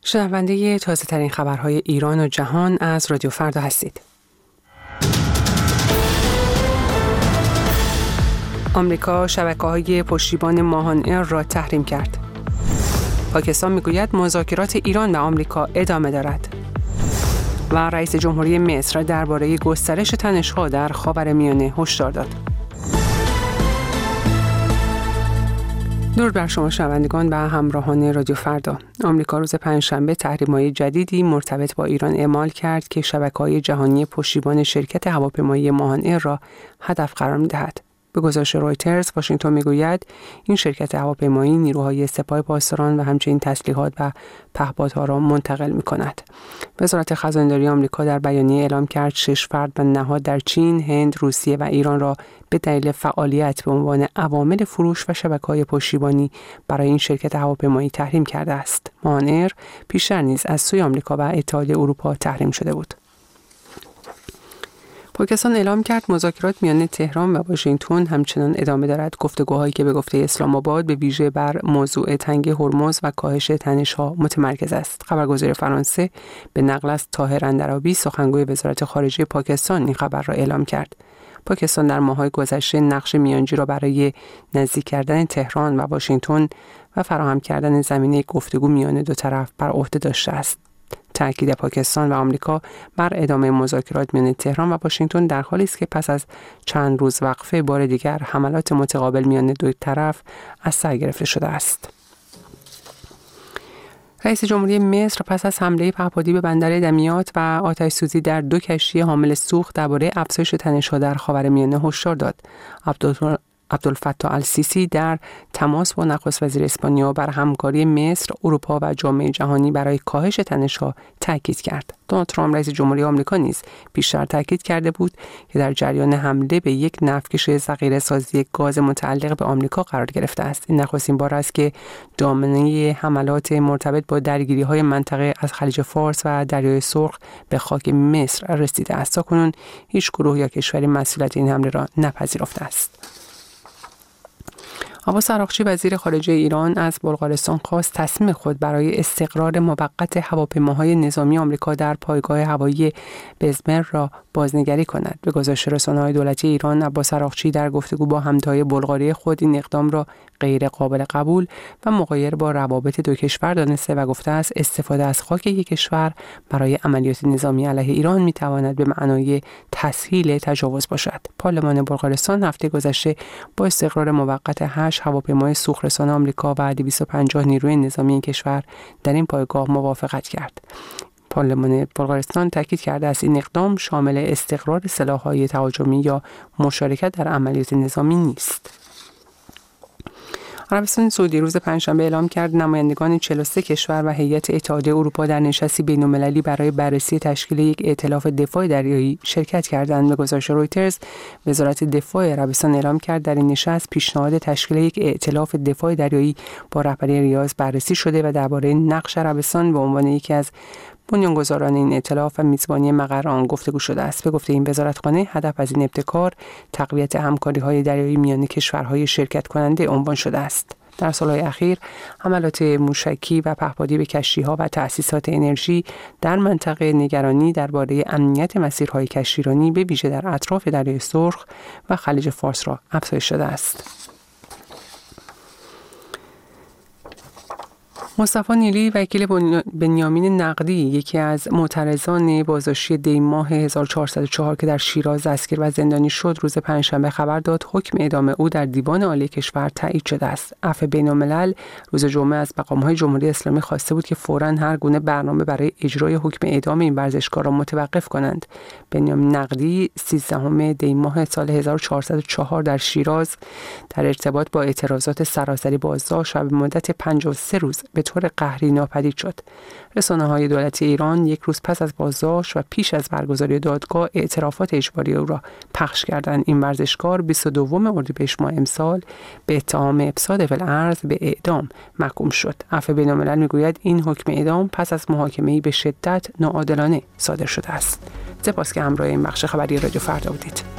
شنونده تازه ترین خبرهای ایران و جهان از رادیو فردا هستید. آمریکا شبکه‌های پشتیبان ماهان ایر را تحریم کرد. پاکستان میگوید مذاکرات ایران و آمریکا ادامه دارد. و رئیس جمهوری مصر درباره گسترش تنش‌ها در خاورمیانه هشدار داد. درود بر شما شنوندگان و همراهان رادیو فردا. آمریکا روز پنجشنبه تحریم‌های جدیدی مرتبط با ایران اعمال کرد که شبکه‌های جهانی پشتیبان شرکت هواپیمایی ماهان ایر را هدف قرار می‌دهد. به گزارش رویترز، واشنگتن میگوید این شرکت هواپیمایی نیروهای سپاه پاسداران و همچنین تسلیحات و پهپادها را منتقل می‌کند. وزارت خزانداری آمریکا در بیانیه اعلام کرد 6 فرد و نهاد در چین، هند، روسیه و ایران را به دلیل فعالیت به عنوان عوامل فروش و شبکه‌های پشتیبانی برای این شرکت هواپیمایی تحریم کرده است. ماهان ایر پیشتر نیز از سوی آمریکا و اتحادیه اروپا تحریم شده بود. پاکستان اعلام کرد مذاکرات میان تهران و واشنگتن همچنان ادامه دارد. گفتگوهایی که به گفته اسلام آباد به ویژه بر موضوع تنگ هرمز و کاهش تنش‌ها متمرکز است. خبرگزاری فرانسه به نقل از طاهر اندرابی سخنگوی وزارت خارجه پاکستان این خبر را اعلام کرد. پاکستان در ماه‌های گذشته نقش میانجی را برای نزدیک کردن تهران و واشنگتن و فراهم کردن زمینه گفتگو میان دو طرف بر عهده داشته است. تأکید پاکستان و آمریکا بر ادامه مذاکرات میان تهران و واشنگتن در حالی است که پس از چند روز وقفه بار دیگر حملات متقابل میان دو طرف از سر گرفته شده است. رئیس جمهوری مصر پس از حمله پهپادی به بندر دمیات و آتش‌سوزی در 2 کشتی حامل سوخت درباره افزایش تنش‌ها در خاورمیانه هشدار داد. عبدالفتاح السیسی در تماس با نخست وزیر اسپانیا بر همکاری مصر، اروپا و جامعه جهانی برای کاهش تنش‌ها تاکید کرد. دونالد ترامپ رئیس جمهوری آمریکا نیز پیشتر تاکید کرده بود که در جریان حمله به یک نفتکش ذخیره‌سازی گاز متعلق به آمریکا قرار گرفته است. این نخستین بار است که دامنه حملات مرتبط با درگیری‌های منطقه از خلیج فارس و دریای سرخ به خاک مصر رسیده است. تاکنون هیچ گروه یا کشوری مسئولیت این حمله را نپذیرفته است. عباس عراقچی وزیر خارجه ایران از بلغارستان خواست تصمیم خود برای استقرار موقت هواپیماهای نظامی آمریکا در پایگاه هوایی بزمر را بازنگری کند. به گزارش رسانه‌های دولتی ایران، عباس عراقچی در گفتگو با همتای بلغاری خود این اقدام را غیر قابل قبول و مغایر با روابط دو کشور دانسته و گفته است استفاده از خاک یک کشور برای عملیات نظامی علیه ایران می‌تواند به معنای تسهیل تجاوز باشد. پارلمان بلغارستان هفته گذشته با استقرار موقت 8 هواپیمای سوخت‌رسان آمریکا و 250 نیروی نظامی این کشور در این پایگاه موافقت کرد. پارلمان بلغارستان تاکید کرده است این اقدام شامل استقرار سلاح‌های تهاجمی یا مشارکت در عملیات نظامی نیست. عربستان سعودی روز پنجشنبه اعلام کرد نمایندگان 43 کشور و هیئت اتحادیه اروپا در نشستی بین‌المللی برای بررسی تشکیل یک ائتلاف دفاع دریایی شرکت کردند. به گزارش رویترز، وزارت دفاع عربستان اعلام کرد در این نشست پیشنهاد تشکیل یک ائتلاف دفاع دریایی با رهبری ریاض بررسی شده و درباره نقش عربستان به عنوان یکی از بنیانگذاران این ائتلاف و میزبانی مقر آن گفتگو شده است. به گفته این وزارتخانه، هدف از این ابتکار تقویت همکاری‌های دریایی میان کشورهای شرکت کننده عنوان شده است. در سال‌های اخیر حملات موشکی و پهپادی به کشتی‌ها و تأسیسات انرژی در منطقه نگرانی درباره امنیت مسیرهای کشتیرانی به ویژه در اطراف دریای سرخ و خلیج فارس را افزایش داده است. مصطفی نیلی وکیل بنیامین نقدی، یکی از معترضان بازداشتی دی ماه 1404 که در شیراز دستگیر و زندانی شد، روز پنجشنبه خبر داد حکم اعدام او در دیوان عالی کشور تایید شده است. عفو بین‌الملل روز جمعه از مقام‌های جمهوری اسلامی خواسته بود که فوراً هر گونه برنامه برای اجرای حکم اعدام این ورزشکار را متوقف کنند. بنیامین نقدی 13 دی ماه سال 1404 در شیراز در ارتباط با اعتراضات سراسری بازداشت و به مدت 53 روز به طور قهری ناپدید شد. رسانه‌های دولتی ایران یک روز پس از بازداشت و پیش از برگزاری دادگاه اعترافات اجباری او را پخش کردند. این ورزشکار 22 اردیبهشت ماه امسال به اتهام افساد فی الارض به اعدام محکوم شد. عفو بین‌الملل میگوید این حکم اعدام پس از محاکمه‌ای به شدت ناعادلانه صادر شده است. سپاس که همراه این بخش خبری رادیو فردا بودید.